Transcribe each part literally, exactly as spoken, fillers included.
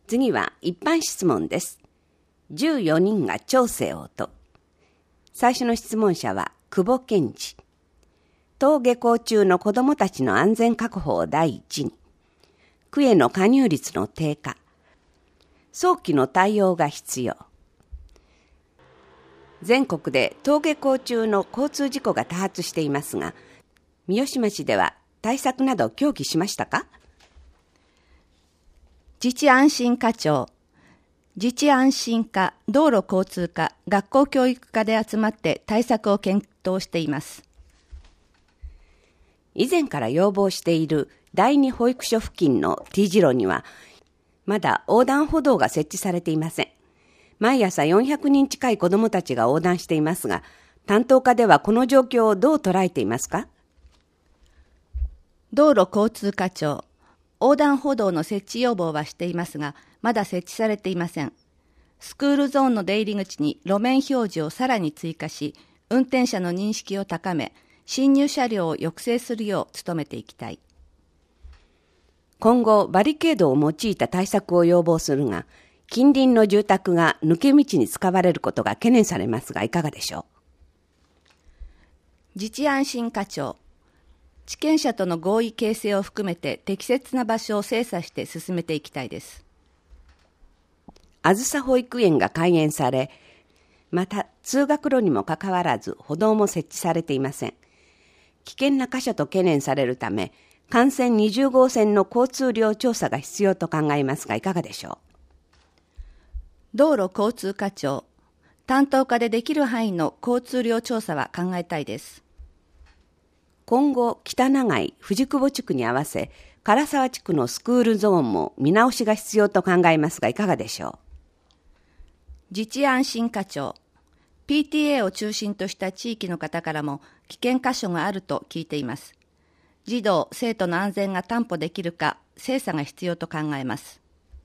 次は一般質問です。じゅうよにんが調整をと。最初の質問者は久保健二。登下校中の子どもたちの安全確保を第一に。区への加入率の低下。早期の対応が必要。全国で登下校中の交通事故が多発していますが、三芳町では対策など協議しましたか？ 自治安心課長、自治安心課、道路交通課、学校教育課で集まって対策を検討しています。 以前から要望している第二保育所付近の T 字路には、まだ横断歩道が設置されていません。毎朝よんひゃくにん近い子どもたちが横断していますが、担当課ではこの状況をどう捉えていますか？ 道路交通課長、横断歩道の設置要望はしていますが、まだ設置されていません。スクールゾーンの出入り口に路面表示をさらに追加し、運転者の認識を高め、進入車両を抑制するよう努めていきたい。 今後、バリケードを用いた対策を要望するが、近隣の住宅が抜け道に使われることが懸念されますが、いかがでしょう？ 自治安心課長、地権者との合意形成を含めて適切な場所を精査して進めていきたいです。 あずさ保育園が開園され、また通学路にもかかわらず歩道も設置されていません。危険な箇所と懸念されるため、幹線にじゅうごうせんの交通量調査が必要と考えますが、いかがでしょう？ 道路交通課長、担当課でできる範囲の交通量調査は考えたいです。 今後、北長井、藤久保地区に合わせ、唐沢地区のスクールゾーンも見直しが必要と考えますが、いかがでしょう？ 自治安心課長、ピーティーエー を中心とした地域の方からも危険箇所があると聞いています。児童・生徒の安全が担保できるか、精査が必要と考えます。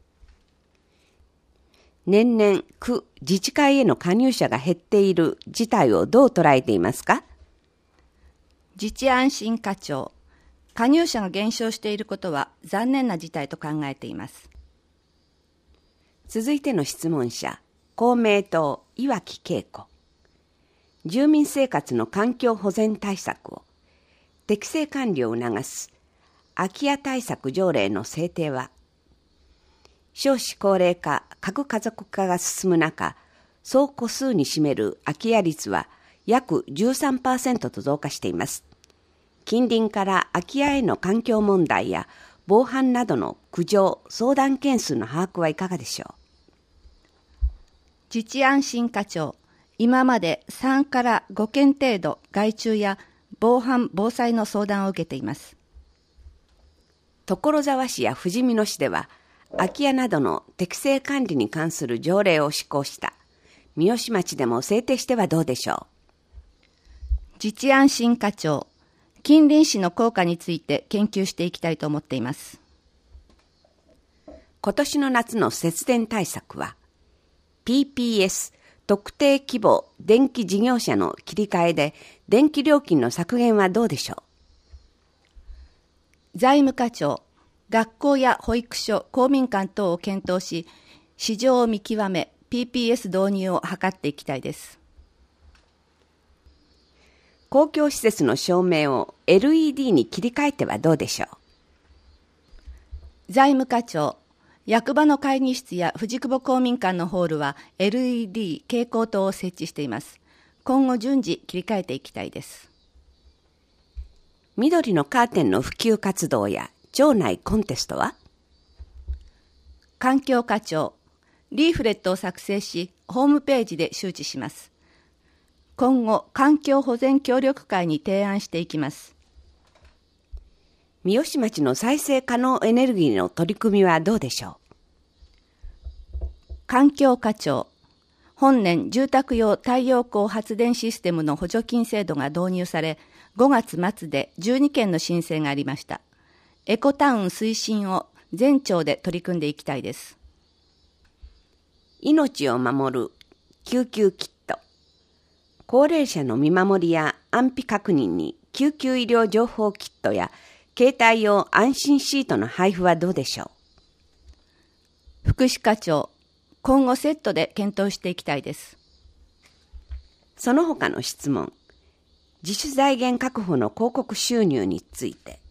年々、区、自治会への加入者が減っている事態をどう捉えていますか？ 自治安心課長、加入者が減少していることは残念な事態と考えています。 続いての質問者、公明党、岩木恵子。住民生活の環境保全対策を、適正管理を促す空き家対策条例の制定は、少子高齢化、核家族化が進む中、総戸数に占める空き家率は約 じゅうさんパーセント と増加しています。近隣から空き家への環境問題や防犯などの苦情・相談件数の把握はいかがでしょう？ 自治安心課長、今までさんからごけん程度害虫や防犯・防災の相談を受けています。 所沢市やふじみ野市では、空き家などの適正管理に関する条例を施行した。三芳町でも制定してはどうでしょう？ 自治安心課長、近隣市の効果について研究していきたいと思っています。 今年の夏の節電対策は、ピーピーエス 特定規模電気事業者の切り替えで電気料金の削減はどうでしょう？財務課長、学校や保育所、公民館等を検討し、市場を見極め、ピーピーエス 導入を図っていきたいです。 公共施設の照明を エルイーディー に切り替えてはどうでしょう？ 財務課長、役場の会議室や藤久保公民館のホールは エルイーディー 蛍光灯を設置しています。今後順次切り替えていきたいです。 緑のカーテンの普及活動や町内コンテストは？ 環境課長、リーフレットを作成し、ホームページで周知します。今後、環境保全協力会に提案していきます。 三芳町の再生可能エネルギーの取り組みはどうでしょう？環境課長、本年住宅用太陽光発電システムの補助金制度が導入され、ごがつ末でじゅうにけんの申請がありました。エコタウン推進を全町で取り組んでいきたいです。 命を守る救急キット。高齢者の見守りや安否確認に救急医療情報キットや携帯用安心シートの配布はどうでしょう？ 福祉課長、今後セットで検討していきたいです。 その他の質問、自主財源確保の広告収入について。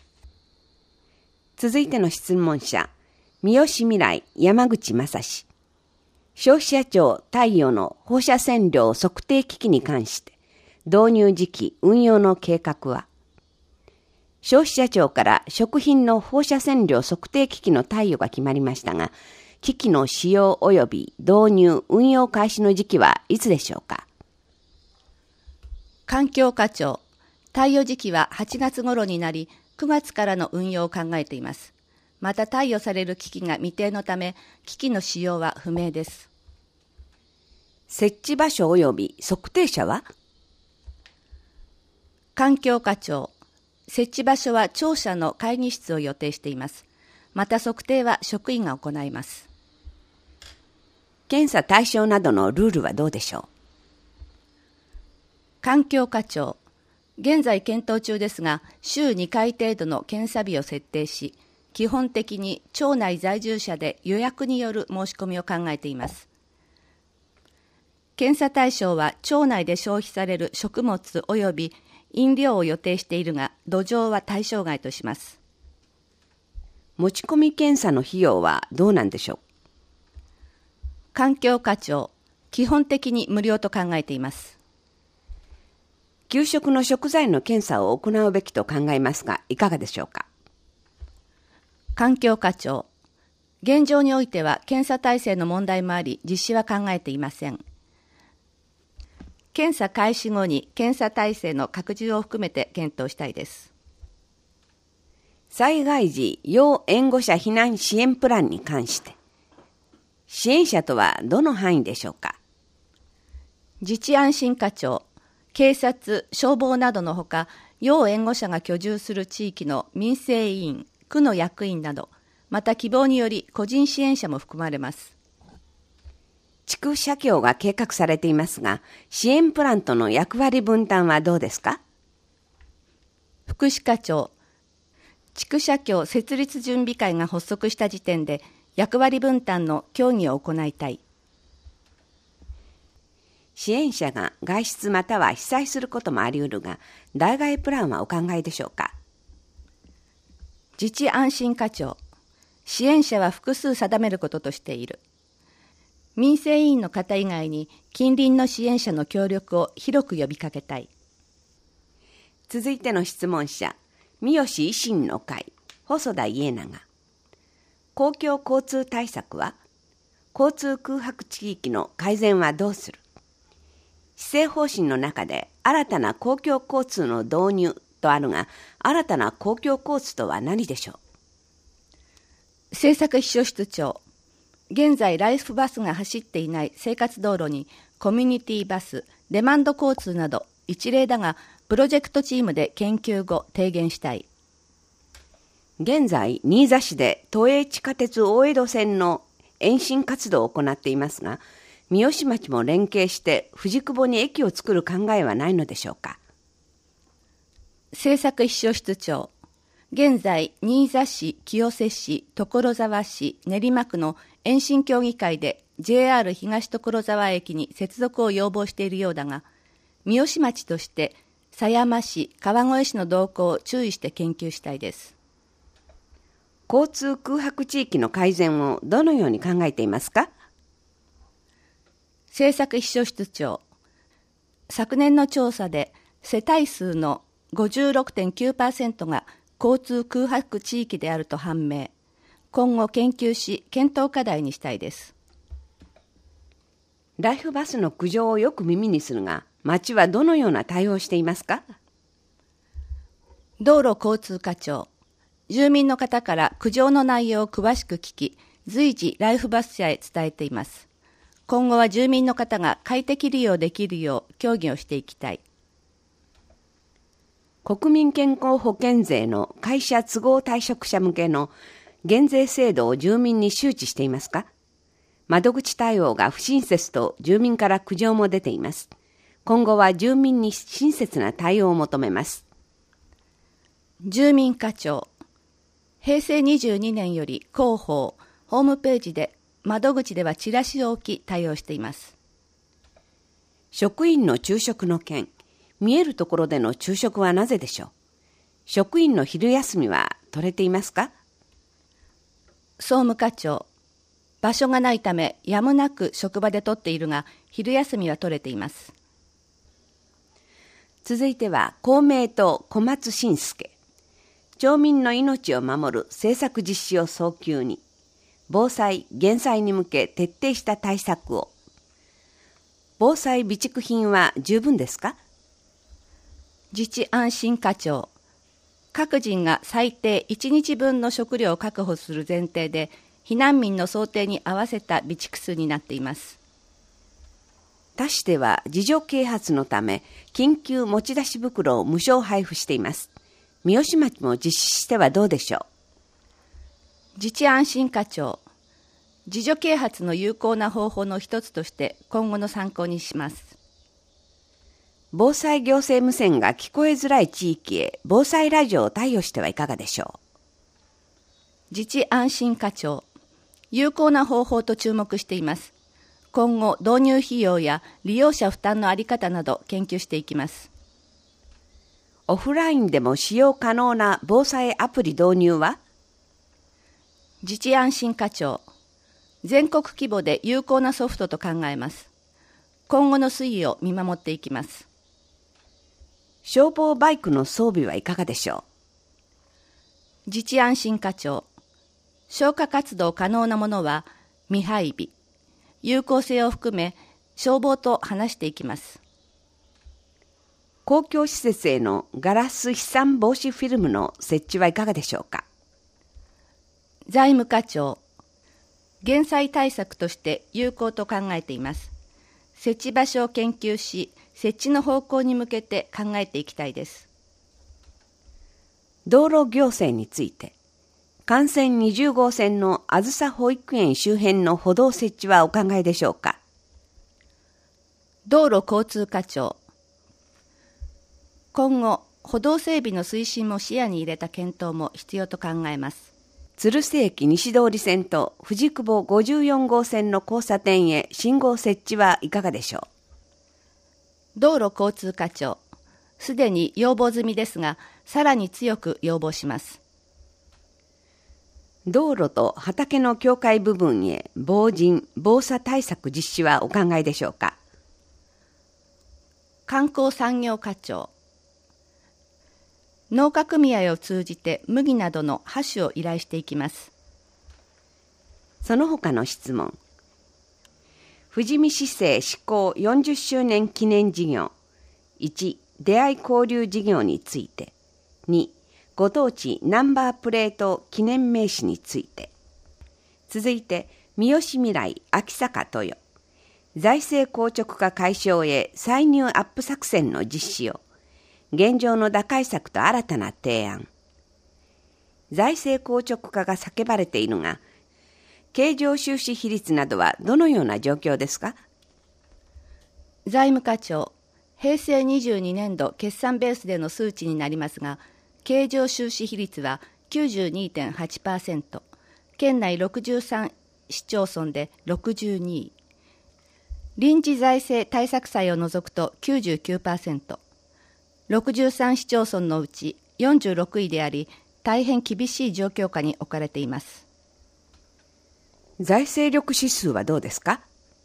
続いての質問者、三好未来山口正史。消費者庁貸与の放射線量測定機器に関して導入時期運用の計画は。消費者庁から食品の放射線量測定機器の貸与が決まりましたが、機器の使用及び導入運用開始の時期はいつでしょうか。 環境課長、貸与時期ははちがつ頃になり、くがつからの運用を考えています。また貸与される機器が未定のため、機器の使用は不明です。 設置場所及び測定者は。 環境課長、設置場所は庁舎の会議室を予定しています。また測定は職員が行います。 検査対象などのルールはどうでしょう。 環境課長、現在検討中ですが、週にかい程度の検査日を設定し、基本的に庁内在住者で予約による申し込みを考えています。検査対象は庁内で消費される食物及び飲料を予定しているが、土壌は対象外とします。 持ち込み検査の費用はどうなんでしょう。 環境課長、基本的に無料と考えています。 給食の食材の検査を行うべきと考えますが、いかがでしょうか。 環境課長、現状においては検査体制の問題もあり、実施は考えていません。検査開始後に検査体制の拡充を含めて検討したいです。 災害時要援護者避難支援プランに関して、支援者とはどの範囲でしょうか。 自治安心課長、警察、消防などのほか、要援護者が居住する地域の民生委員、区の役員など、また希望により個人支援者も含まれます。 地区社協が計画されていますが、支援プランとの役割分担はどうですか。 福祉課長、地区社協設立準備会が発足した時点で役割分担の協議を行いたい。 支援者が外出または被災することもあり得るが、代替プランはお考えでしょうか。 自治安心課長、支援者は複数定めることとしている。民生委員の方以外に近隣の支援者の協力を広く呼びかけたい。 続いての質問者、三好維新の会細田家長。公共交通対策は、交通空白地域の改善はどうする。施政方針の中で新たな公共交通の導入とあるが、新たな公共交通とは何でしょう。 政策秘書室長、現在ライフバスが走っていない生活道路にコミュニティバス、デマンド交通など一例だが、プロジェクトチームで研究後提言したい。 現在新座市で都営地下鉄大江戸線の延伸活動を行っていますが、三好町も連携して藤久保に駅を作る考えはないのでしょうか。 政策秘書室長、現在新座市、清瀬市、所沢市、練馬区の延伸協議会で ジェイアール 東所沢駅に接続を要望しているようだが、三好町として狭山市、川越市の動向を注意して研究したいです。 交通空白地域の改善をどのように考えていますか。 政策秘書室長、昨年の調査で世帯数の ごじゅうろくてんきゅうパーセント が交通空白地域であると判明。今後研究し検討課題にしたいです。 ライフバスの苦情をよく耳にするが、町はどのような対応をしていますか。 道路交通課長、住民の方から苦情の内容を詳しく聞き、随時ライフバス社へ伝えています。今後は住民の方が快適利用できるよう協議をしていきたい。 国民健康保険税の会社都合退職者向けの減税制度を住民に周知していますか。窓口対応が不親切と住民から苦情も出ています。今後は住民に親切な対応を求めます。 住民課長、へいせいにじゅうにねんより広報、 ホームページで窓口ではチラシを置き対応しています。 職員の昼食の件、見えるところでの昼食はなぜでしょう。職員の昼休みは取れていますか。 総務課長、場所がないためやむなく職場で取っているが、昼休みは取れています。 続いては公明党小松伸介。町民の命を守る政策実施を早急に、防災・減災に向け徹底した対策を。防災備蓄品は十分ですか。 自治安心課長、各人が最低いちにちぶんの食料を確保する前提で、避難民の想定に合わせた備蓄数になっています。 他市では自助啓発のため緊急持ち出し袋を無償配布しています。三好町も実施してはどうでしょう。 自治安心課長、自助啓発の有効な方法の一つとして今後の参考にします。 防災行政無線が聞こえづらい地域へ防災ラジオを貸与してはいかがでしょう。 自治安心課長、有効な方法と注目しています。今後導入費用や利用者負担の在り方など研究していきます。 オフラインでも使用可能な防災アプリ導入は。 自治安心課長、全国規模で有効なソフトと考えます。今後の推移を見守っていきます。 消防バイクの装備はいかがでしょう。自治安心課長、消火活動可能なものは未配備、有効性を含め消防と話していきます。 公共施設へのガラス飛散防止フィルムの設置はいかがでしょうか。 財務課長、減災対策として有効と考えています。設置場所を研究し、設置の方向に向けて考えていきたいです。 道路行政について、幹線にじゅうごうせんのあずさ保育園周辺の歩道設置はお考えでしょうか。 道路交通課長、今後歩道整備の推進も視野に入れた検討も必要と考えます。 鶴瀬駅西通り線と藤久保ごじゅうよんごうせんの交差点へ信号設置はいかがでしょう。 道路交通課長、すでに要望済みですが、さらに強く要望します。 道路と畑の境界部分へ防塵・防砂対策実施はお考えでしょうか。 観光産業課長、農家組合を通じて麦などの播種を依頼していきます。 その他の質問。富士見市政施行よんじゅっしゅうねん記念事業。いち、出会い交流事業について。に、ご当地ナンバープレート記念名刺について。続いて、三好未来秋坂豊。財政硬直化解消へ歳入アップ作戦の実施を。現状の打開策と新たな提案。財政硬直化が叫ばれているが、経常収支比率などはどのような状況ですか。 財務課長、へいせいにじゅうにねんど決算ベースでの数値になりますが、経常収支比率は きゅうじゅうにてんはちパーセント、県内ろくじゅうさん市町村でろくじゅうにい、臨時財政対策債を除くと きゅうじゅうきゅうパーセント、ろくじゅうさん市町村のうちよんじゅうろくいであり、大変厳しい状況下に置かれています。 財政力指数はどうですか。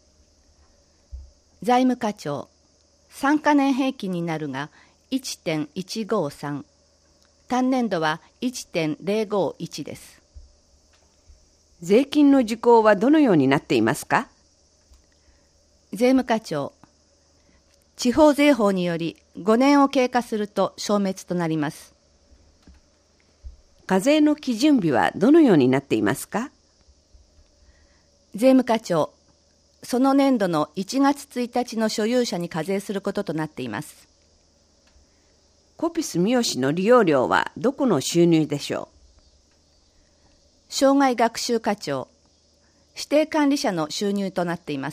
財務課長、さんかねん平均になるが いってんいちごさん、単年度は いってんぜろごいちです。 税金の時効はどのようになっていますか。 税務課長、地方税法によりごねんを経過すると消滅となります。 課税の基準日はどのようになっていますか。 税務課長、その年度のいちがつついたちの所有者に課税することとなっています。 コピス三好の利用料はどこの収入でしょう。障害学習課長、指定管理者の収入となっています。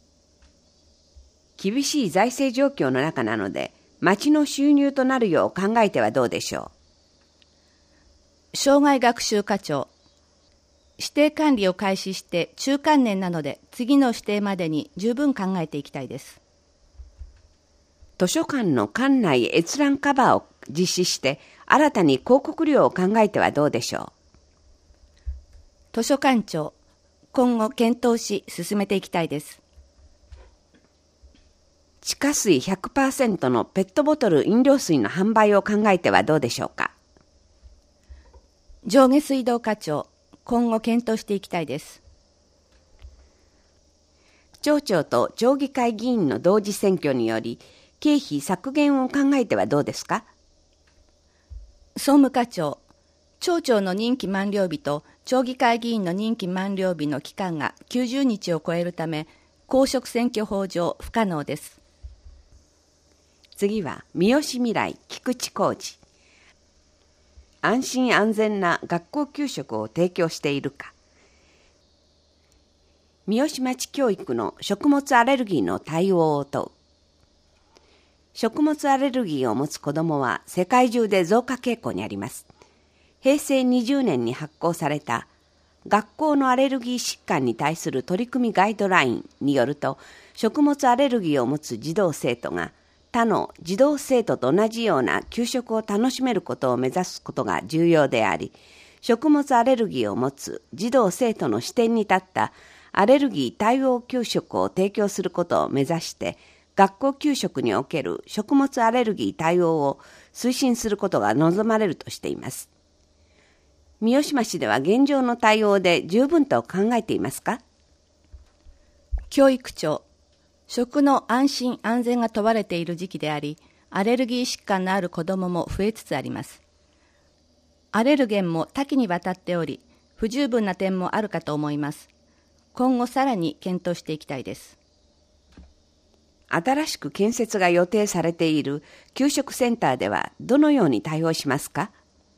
厳しい財政状況の中なので、町の収入となるよう考えてはどうでしょう。障害学習課長、 指定管理を開始して中間年なので、次の指定までに十分考えていきたいです。 図書館の館内閲覧カバーを実施して、新たに広告料を考えてはどうでしょう。 図書館長、今後検討し進めていきたいです。 地下水 ひゃくパーセント のペットボトル飲料水の販売を考えてはどうでしょうか。 上下水道課長、今後検討していきたいです。 町長と町議会議員の同時選挙により、経費削減を考えてはどうですか。 総務課長、町長の任期満了日と町議会議員の任期満了日の期間がきゅうじゅうにちを超えるため、公職選挙法上不可能です。 次は三好未来菊池浩二。安心安全な学校給食を提供しているか。三好町教育の食物アレルギーの対応を問う。食物アレルギーを持つ子どもは世界中で増加傾向にあります。へいせいにじゅうねんに発行された学校のアレルギー疾患に対する取り組みガイドラインによると、食物アレルギーを持つ児童生徒が他の児童生徒と同じような給食を楽しめることを目指すことが重要であり、食物アレルギーを持つ児童生徒の視点に立ったアレルギー対応給食を提供することを目指して、学校給食における食物アレルギー対応を推進することが望まれるとしています。三好町では現状の対応で十分と考えていますか。 教育長、食の安心安全が問われている時期であり、アレルギー疾患のある子どもも増えつつあります。アレルゲンも多岐にわたっており、不十分な点もあるかと思います。今後さらに検討していきたいです。 新しく建設が予定されている給食センターではどのように対応しますか。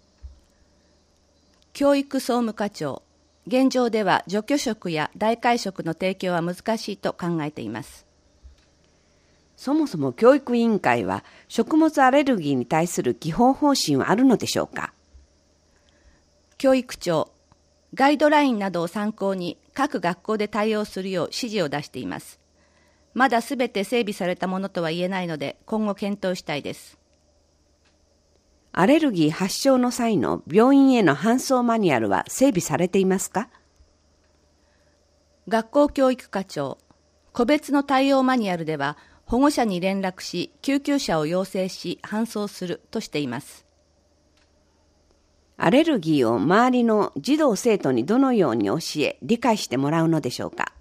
教育総務課長、現状では除去食や代替食の提供は難しいと考えています。 そもそも教育委員会は食物アレルギーに対する基本方針はあるのでしょうか。 教育長、ガイドラインなどを参考に各学校で対応するよう指示を出しています。まだすべて整備されたものとは言えないので、今後検討したいです。 アレルギー発症の際の病院への搬送マニュアルは整備されていますか。 学校教育課長、個別の対応マニュアルでは保護者に連絡し、救急車を要請し搬送するとしています。 アレルギーを周りの児童生徒にどのように教え理解してもらうのでしょうか。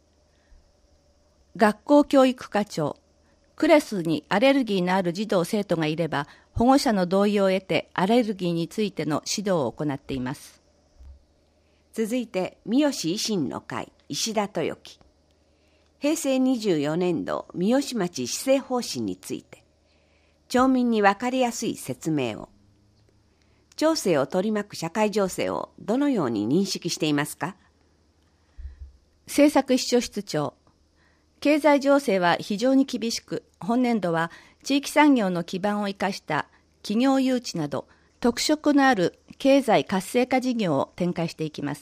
学校教育課長、クラスにアレルギーのある児童生徒がいれば、保護者の同意を得てアレルギーについての指導を行っています。 続いて、三好維新の会、石田豊樹。へいせいにじゅうよねんど三好町市政方針について、町民に分かりやすい説明を。町政を取り巻く社会情勢をどのように認識していますか。 政策秘書室長、経済情勢は非常に厳しく、本年度は地域産業の基盤を生かした企業誘致など特色のある経済活性化事業を展開していきます。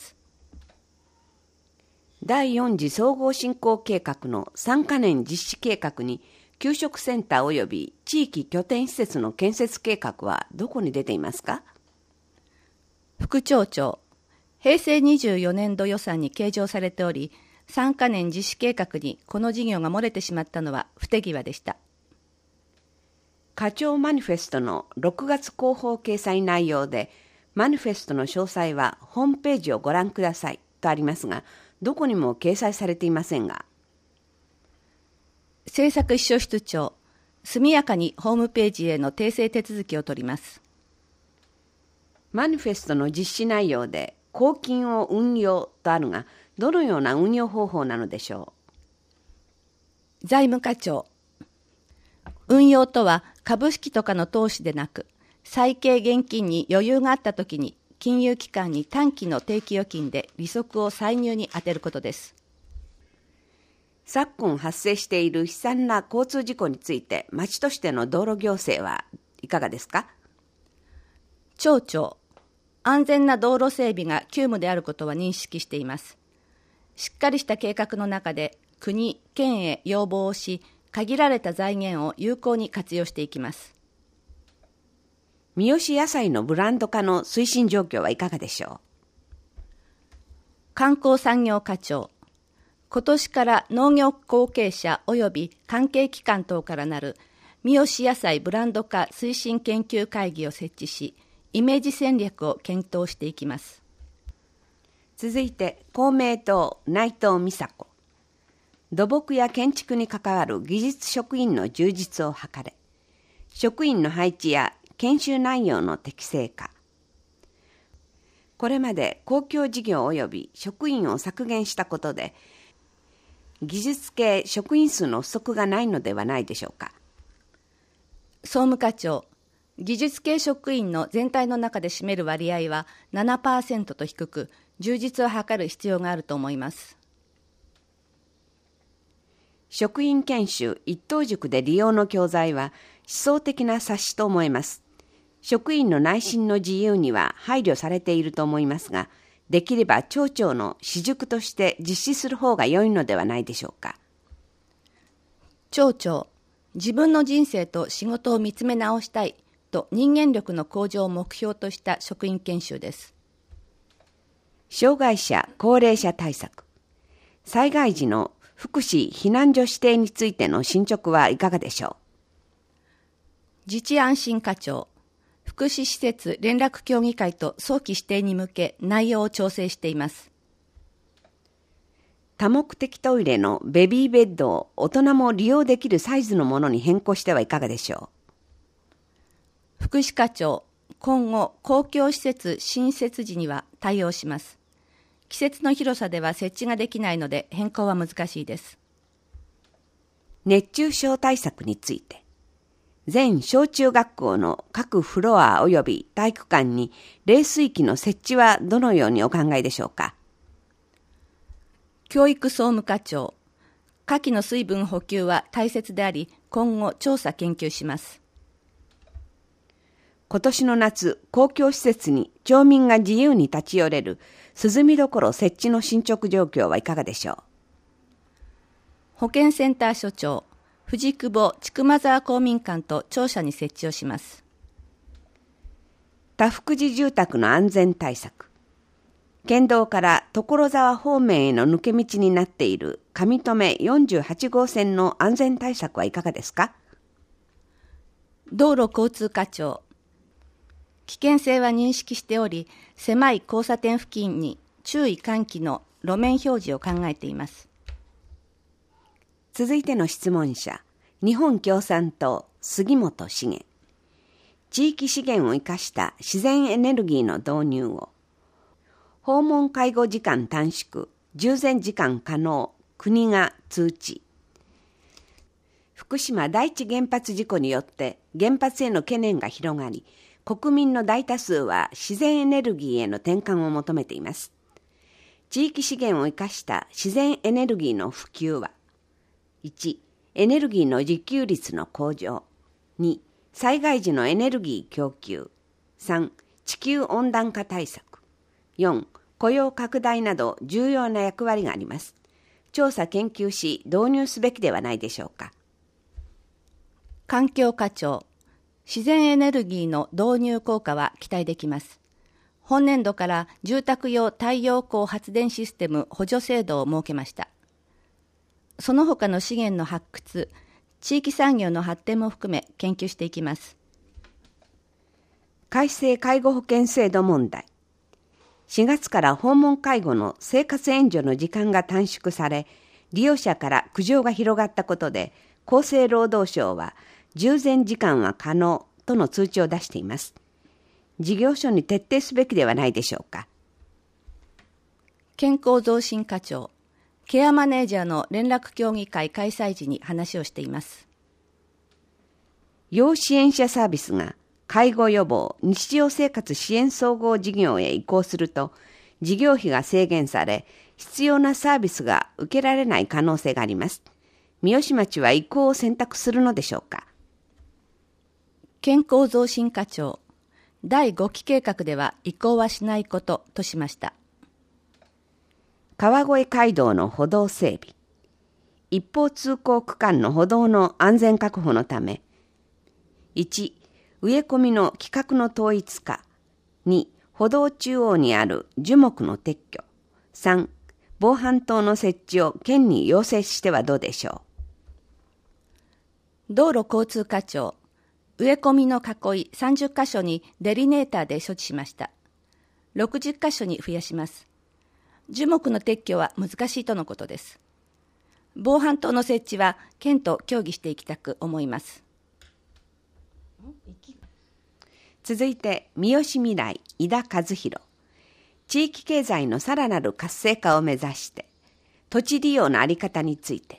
だいよん次総合振興計画のさんかねん実施計画に給食センター及び地域拠点施設の建設計画はどこに出ていますか。 副町長、へいせいにじゅうよねんど予算に計上されており、さんかねん実施計画にこの事業が漏れてしまったのは不手際でした。 課長マニフェストのろくがつ広報掲載内容で、マニフェストの詳細はホームページをご覧くださいとありますが、どこにも掲載されていませんが。 政策秘書室長、速やかにホームページへの訂正手続きを取ります。 マニフェストの実施内容で公金を運用とあるが、どのような運用方法なのでしょう。財務課長、運用とは株式とかの投資でなく、債系現金に余裕があったときに金融機関に短期の定期預金で利息を歳入に充てることです。 昨今発生している悲惨な交通事故について、町としての道路行政はいかがですか。 町長、 安全な道路整備が急務であることは認識しています。しっかりした計画の中で国、県へ要望をし、限られた財源を有効に活用していきます。 三好野菜のブランド化の推進状況はいかがでしょう。 観光産業課長、今年から農業後継者及び関係機関等からなる三好野菜ブランド化推進研究会議を設置し、イメージ戦略を検討していきます。 続いて公明党内藤美佐子、土木や建築に関わる技術職員の充実を図れ、職員の配置や研修内容の適正化。これまで公共事業及び職員を削減したことで、技術系職員数の不足がないのではないでしょうか。 総務課長、技術系職員の全体の中で占める割合は ななパーセント と低く、充実を図る必要があると思います。 職員研修一等塾で利用の教材は思想的な冊子と思えます。職員の内心の自由には配慮されていると思いますが、できれば町長の私塾として実施する方が良いのではないでしょうか。 町長、自分の人生と仕事を見つめ直したいと人間力の向上を目標とした職員研修です。 障害者・高齢者対策、災害時の福祉避難所指定についての進捗はいかがでしょう。 自治安心課長、福祉施設連絡協議会と早期指定に向け内容を調整しています。 多目的トイレのベビーベッドを大人も利用できるサイズのものに変更してはいかがでしょう。福祉課長、今後公共施設新設時には対応します。季節の広さでは設置ができないので変更は難しいです。 熱中症対策について、全小中学校の各フロア及び体育館に冷水器の設置はどのようにお考えでしょうか。 教育総務課長、夏季の水分補給は大切であり、今後調査研究します。 今年の夏、公共施設に町民が自由に立ち寄れる涼みどころ設置の進捗状況はいかがでしょう。 保健センター所長、藤久保千曲沢公民館と庁舎に設置をします。 多福寺住宅の安全対策、県道から所沢方面への抜け道になっている上富よんじゅうはち号線の安全対策はいかがですか。 道路交通課長、危険性は認識しており、狭い交差点付近に注意喚起の路面表示を考えています。 続いての質問者、日本共産党杉本茂、地域資源を生かした自然エネルギーの導入を、訪問介護時間短縮、従前時間可能、国が通知。福島第一原発事故によって原発への懸念が広がり、国民の大多数は自然エネルギーへの転換を求めています。地域資源を生かした自然エネルギーの普及は、いち、エネルギーの自給率の向上、に、災害時のエネルギー供給、さん、地球温暖化対策、よん、雇用拡大など重要な役割があります。調査研究し導入すべきではないでしょうか。 環境課長、自然エネルギーの導入効果は期待できます。本年度から住宅用太陽光発電システム補助制度を設けました。その他の資源の発掘、地域産業の発展も含め研究していきます。 改正介護保険制度問題。しがつから訪問介護の生活援助の時間が短縮され、利用者から苦情が広がったことで、厚生労働省は従前時間は可能との通知を出しています。事業所に徹底すべきではないでしょうか。 健康増進課長、ケアマネージャーの連絡協議会開催時に話をしています。 要支援者サービスが介護予防日常生活支援総合事業へ移行すると、事業費が制限され、必要なサービスが受けられない可能性があります。三好町は移行を選択するのでしょうか。 健康増進課長、 だいごき計画では移行はしないこととしました。 川越街道の歩道整備、一方通行区間の歩道の安全確保のため、いち、植え込みの規格の統一化、に、歩道中央にある樹木の撤去、さん、防犯灯の設置を県に要請してはどうでしょう。道路交通課長、植え込みの囲いさんじゅっかしょにデリネーターで処置しました。ろくじゅっかしょに増やします。樹木の撤去は難しいとのことです。防犯灯の設置は県と協議していきたく思います。 続いて、三好未来、井田和弘。地域経済のさらなる活性化を目指して、土地利用の在り方について。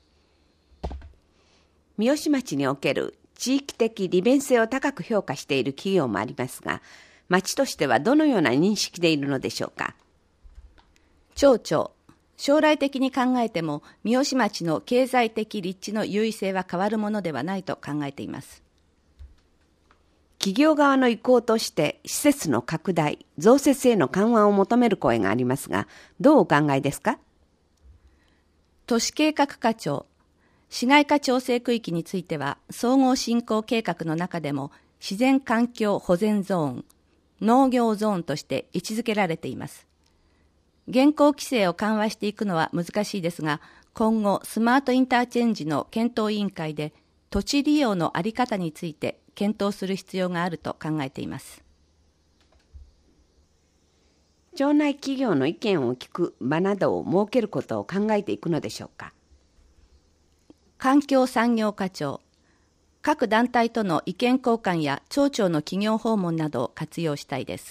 三好町における地域的利便性を高く評価している企業もありますが、町としてはどのような認識でいるのでしょうか。 町長、将来的に考えても三好町の経済的立地の優位性は変わるものではないと考えています。 企業側の意向として施設の拡大、増設への緩和を求める声がありますが、どうお考えですか。 都市計画課長、市街化調整区域については総合振興計画の中でも自然環境保全ゾーン、農業ゾーンとして位置づけられています。現行規制を緩和していくのは難しいですが、今後スマートインターチェンジの検討委員会で土地利用の在り方について検討する必要があると考えています。 町内企業の意見を聞く場などを設けることを考えていくのでしょうか。 環境産業課長、各団体との意見交換や町長の企業訪問などを活用したいです。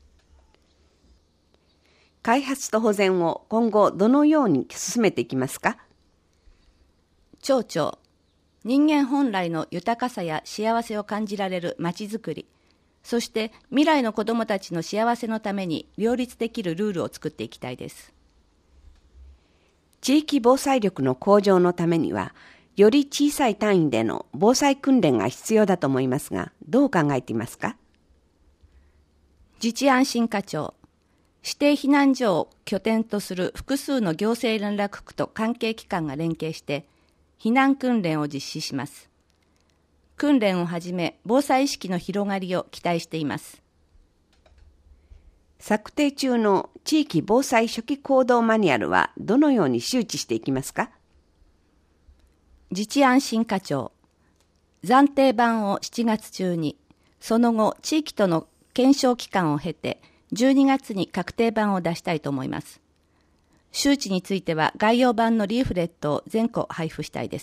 開発と保全を今後どのように進めていきますか。 町長、人間本来の豊かさや幸せを感じられるまちづくり、そして未来の子どもたちの幸せのために両立できるルールを作っていきたいです。 地域防災力の向上のためには、より小さい単位での防災訓練が必要だと思いますが、どう考えていますか。 自治安心課長、指定避難所を拠点とする複数の行政連絡区と関係機関が連携して避難訓練を実施します。訓練をはじめ防災意識の広がりを期待しています。 策定中の地域防災初期行動マニュアルはどのように周知していきますか。 自治安心課長、暫定版をしちがつ中に、その後地域との検証期間を経てじゅうにがつに確定版を出したいと思います。周知については概要版のリーフレットを全個配布したいです。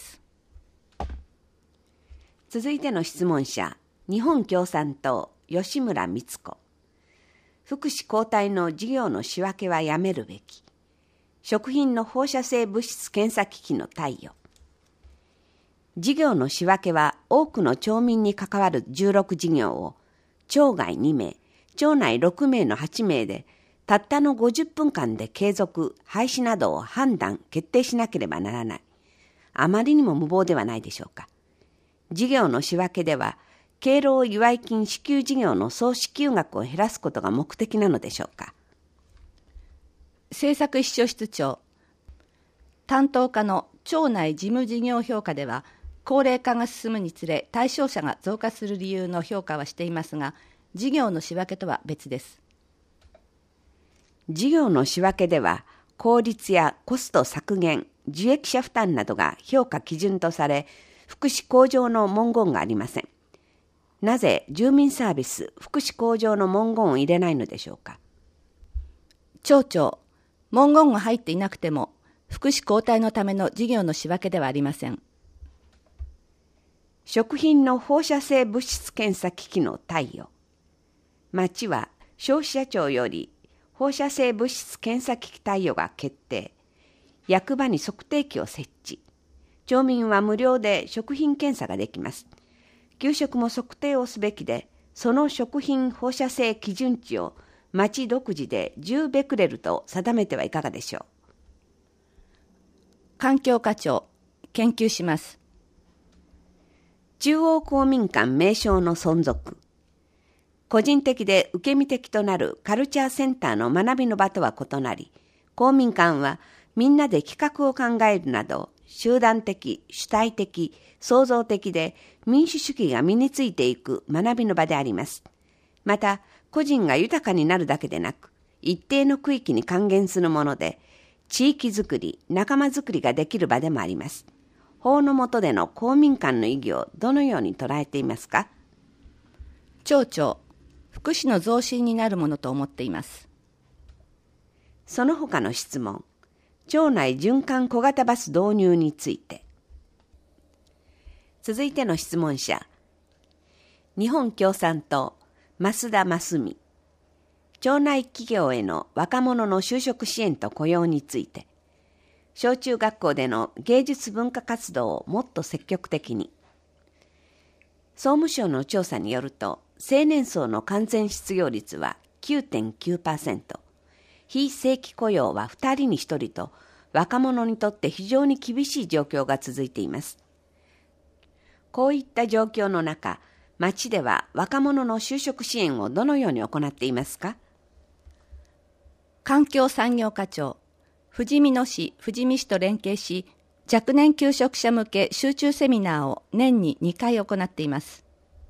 続いての質問者、日本共産党吉村光子。福祉交代の事業の仕分けはやめるべき。食品の放射性物質検査機器の貸与。事業の仕分けは多くの町民に関わるじゅうろく事業を町外にめい、町内ろくめいのはちめいでたったのごじゅっぷんかんで継続、廃止などを判断、決定しなければならない。あまりにも無謀ではないでしょうか。事業の仕分けでは、敬老祝い金支給事業の総支給額を減らすことが目的なのでしょうか。 政策秘書室長、担当課の町内事務事業評価では、高齢化が進むにつれ対象者が増加する理由の評価はしていますが、事業の仕分けとは別です。 事業の仕分けでは、効率やコスト削減、受益者負担などが評価基準とされ、福祉向上の文言がありません。なぜ住民サービス、福祉向上の文言を入れないのでしょうか。 町長、文言が入っていなくても、福祉交代のための事業の仕分けではありません。 食品の放射性物質検査機器の貸与。町は消費者庁より放射性物質検査機器貸与が決定。役場に測定器を設置。町民は無料で食品検査ができます。給食も測定をすべきで、その食品放射性基準値を町独自でじゅうベクレルと定めてはいかがでしょう。 環境課長、研究します。 中央公民館名称の存続。 個人的で受け身的となるカルチャーセンターの学びの場とは異なり、公民館はみんなで企画を考えるなど、集団的、主体的、創造的で民主主義が身についていく学びの場であります。また、個人が豊かになるだけでなく、一定の区域に還元するもので、地域づくり、仲間づくりができる場でもあります。法の下での公民館の意義をどのように捉えていますか？ 町長、福祉の増進になるものと思っています。 その他の質問、町内循環小型バス導入について。続いての質問者、日本共産党、増田真澄。町内企業への若者の就職支援と雇用について。小中学校での芸術文化活動をもっと積極的に。総務省の調査によると、青年層の完全失業率は きゅうてんきゅうパーセント、非正規雇用はふたりにひとりと、若者にとって非常に厳しい状況が続いています。こういった状況の中、町では若者の就職支援をどのように行っていますか？ 環境産業課長、富士見野市、富士見市と連携し、若年求職者向け集中セミナーを年ににかい行っています。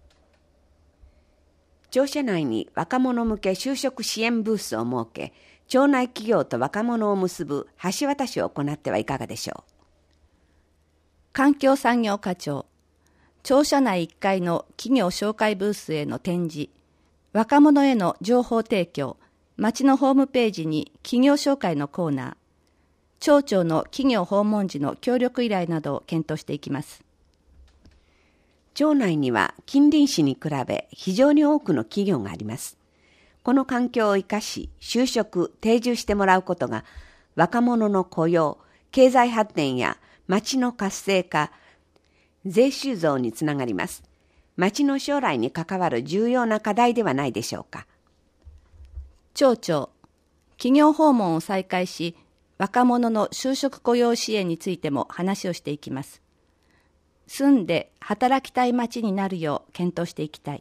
庁舎内に若者向け就職支援ブースを設け、町内企業と若者を結ぶ橋渡しを行ってはいかがでしょう。 環境産業課長、庁舎内いっかいの企業紹介ブースへの展示、若者への情報提供、町のホームページに企業紹介のコーナー、町長の企業訪問時の協力依頼などを検討していきます。 町内には近隣市に比べ非常に多くの企業があります。この環境を生かし、就職、定住してもらうことが、若者の雇用、経済発展や町の活性化、税収増につながります。町の将来に関わる重要な課題ではないでしょうか。 町長、企業訪問を再開し、若者の就職雇用支援についても話をしていきます。住んで働きたい町になるよう検討していきたい。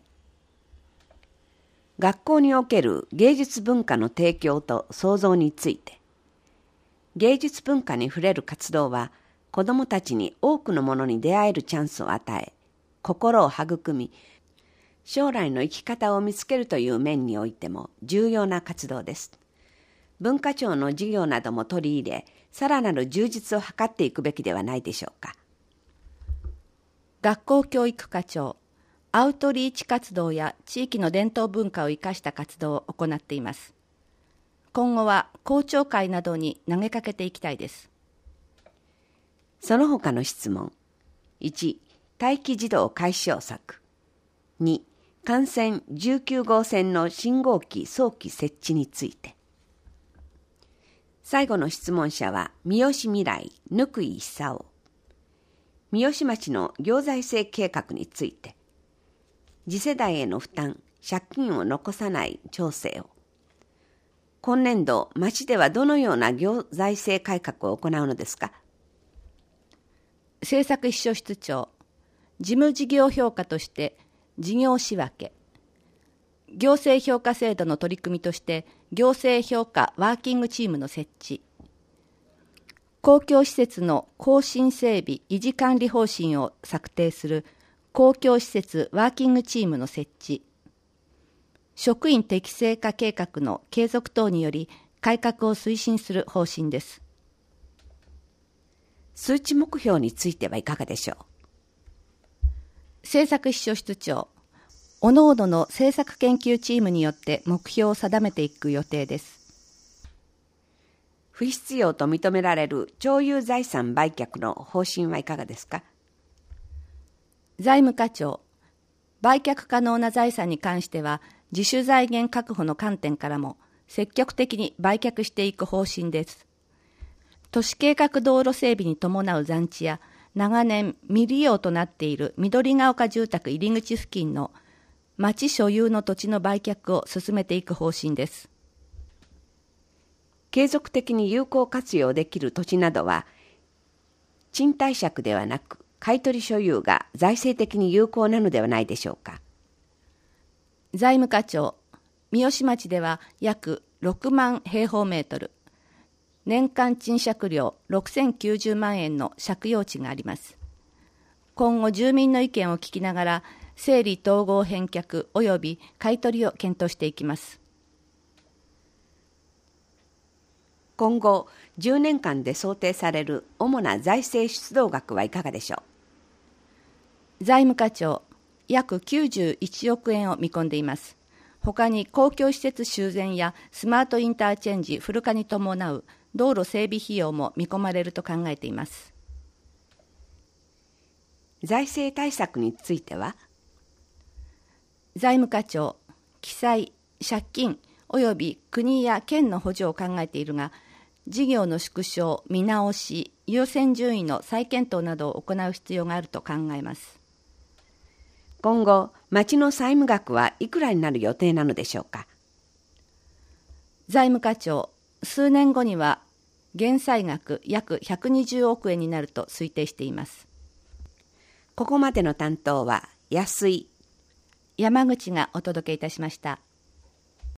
学校における芸術文化の提供と創造について。芸術文化に触れる活動は、子どもたちに多くのものに出会えるチャンスを与え、心を育み、将来の生き方を見つけるという面においても重要な活動です。文化庁の事業なども取り入れ、さらなる充実を図っていくべきではないでしょうか。 学校教育課長、アウトリーチ活動や地域の伝統文化を生かした活動を行っています。今後は校長会などに投げかけていきたいです。 その他の質問。いち、待機児童解消策。に、幹線じゅうきゅうごうせんの信号機早期設置について。最後の質問者は三好未来、貫井久夫。三好町の行財政計画について。次世代への負担、借金を残さない調整を。今年度、町ではどのような行財政改革を行うのですか。 政策秘書室長、事務事業評価として事業仕分け、行政評価制度の取り組みとして行政評価ワーキングチームの設置、公共施設の更新整備維持管理方針を策定する公共施設ワーキングチームの設置、職員適正化計画の継続等により改革を推進する方針です。 数値目標についてはいかがでしょう。 政策秘書室長、各々の政策研究チームによって目標を定めていく予定です。 不必要と認められる町有財産売却の方針はいかがですか。 財務課長、売却可能な財産に関しては自主財源確保の観点からも積極的に売却していく方針です。都市計画道路整備に伴う残地や長年未利用となっている緑が丘住宅入り口付近の町所有の土地の売却を進めていく方針です。 継続的に有効活用できる土地などは、賃貸借ではなく買取所有が財政的に有効なのではないでしょうか。 財務課長、三芳町では約ろくまん平方メートル、年間賃借料ろくせんきゅうじゅうまんえんの借用地があります。今後住民の意見を聞きながら整理統合返却及び買い取りを検討していきます。 今後じゅうねんかんで想定される主な財政出動額はいかがでしょう。財務課長、約きゅうじゅういちおくえんを見込んでいます。他に公共施設修繕やスマートインターチェンジフル化に伴う道路整備費用も見込まれると考えています。 財政対策については、 財務課長、記載、借金および国や県の補助を考えているが、事業の縮小、見直し、優先順位の再検討などを行う必要があると考えます。 今後、町の債務額はいくらになる予定なのでしょうか。 財務課長、数年後には減債額約ひゃくにじゅうおくえんになると推定しています。 ここまでの担当は安井、 山口がお届けいたしました。